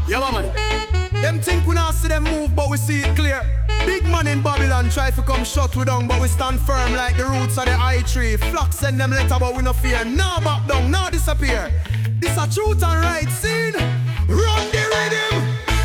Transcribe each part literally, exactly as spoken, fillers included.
Yeah, man. Them think we not see them move, but we see it clear. Big man in Babylon try to come shut we down, but we stand firm like the roots of the high tree. Flock send them letter, but we no fear. Now back down, now disappear. This a truth and right scene. Run the rhythm.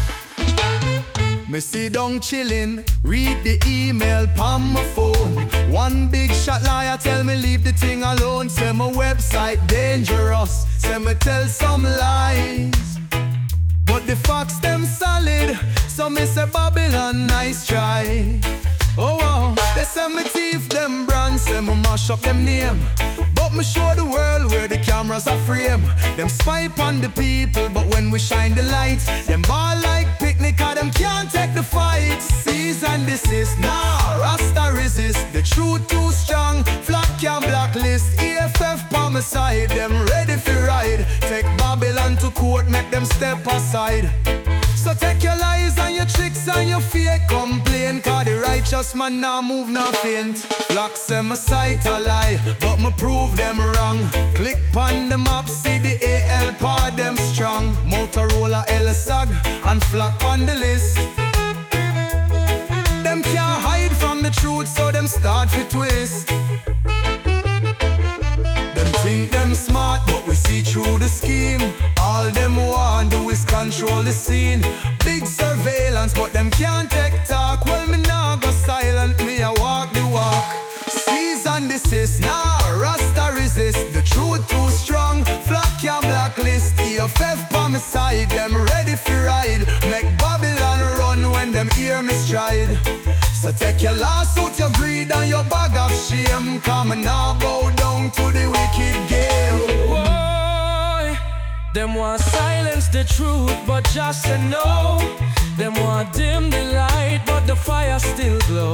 Me see down chillin', read the email pon my phone. One big shot liar tell me leave the thing alone. Say my website dangerous, say me tell some lies, but the facts them solid. So me say Babylon nice try. Oh wow, they say me thief them brand, say me mash up them name, but me show the world where the cameras are frame. Them spy on the people, but when we shine the lights, them ball like picnic, cause them can't take the fight. Cease and desist, nah, Rasta resist. The truth too strong, flock and blacklist. E F F on my side, them ready for ride. Take Babylon to court, make them step aside. So take your lies and your tricks and your fake complain, cause the righteous man now move no faint. Flock say my sight a lie, but me prove them wrong. Click on the map, see the A L part them strong. Motorola, L S A G and Flock on the list. Them can't hide from the truth, so them start to twist. Them think them smart, but we see through the scheme. All them want do is control the scene. Big surveillance, but them can't take talk. Well, me nah go silent, me I walk the walk. Cease and desist, nah, Rasta resist. The truth too strong, flock and blacklist. E F F on my side, them ready for ride. Make Babylon run when them hear me stride. So take your lawsuit, your greed and your bag of shame. Come and now bow down to the wicked game. Boy, them want silence the truth, but just say no. Them want dim the light, but the fire still glow.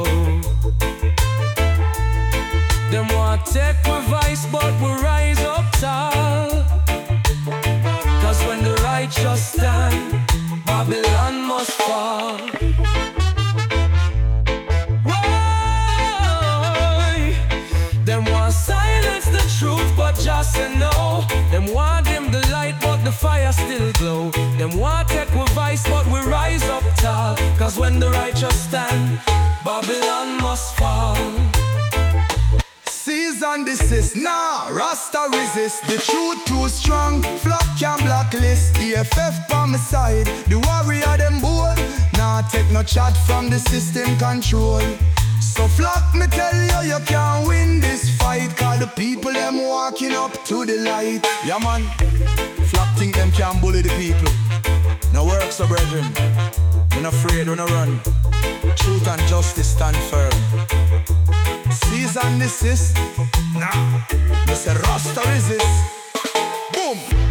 Them want take my vice, but we rise up tall. Cause when the righteous stand, Babylon must fall. Them want silence the truth, but just say no. Them want dim the light, but the fire still glow. Them want take with vice, but we rise up tall. Cause when the righteous stand, Babylon must fall. Cease and desist, nah, Rasta resist. The truth too strong, flock and blacklist. E F F on my side, the warrior them bold. Nah, take no chat from the system control. So flock, me tell you, you can't win this fight, cause the people them walking up to the light. Yeah man, flock think them can bully the people. No work so brethren, we're not afraid, we're not run. Truth and justice stand firm. Cease and desist, nah, Mister Rasta resist. Boom.